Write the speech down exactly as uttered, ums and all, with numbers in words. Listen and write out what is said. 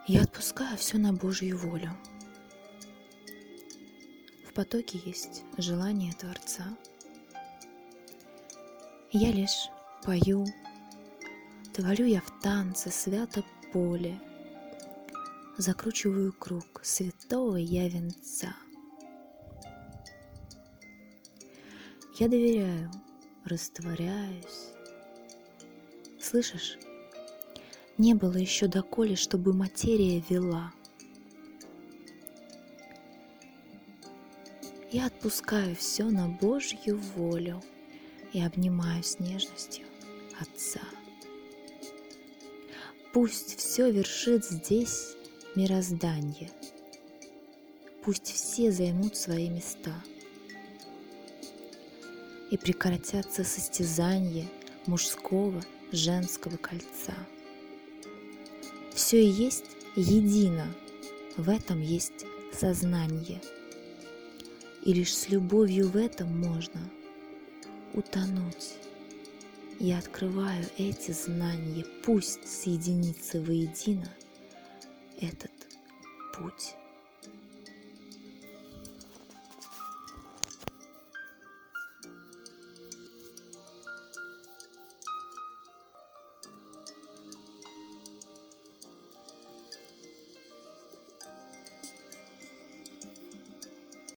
Я отпускаю все на Божью волю. В потоке есть желание Творца. Я лишь пою, творю я в танце свято поле, закручиваю круг святого я венца. Я доверяю, растворяюсь. Слышишь? Не было еще доколе, чтобы материя вела. Я отпускаю все на Божью волю и обнимаю с нежностью Отца. Пусть все вершит здесь мироздание, пусть все займут свои места, и прекратятся состязания мужского, женского кольца. Все и есть едино, в этом есть сознание. И лишь с любовью в этом можно утонуть. Я открываю эти знания, пусть соединится воедино этот путь.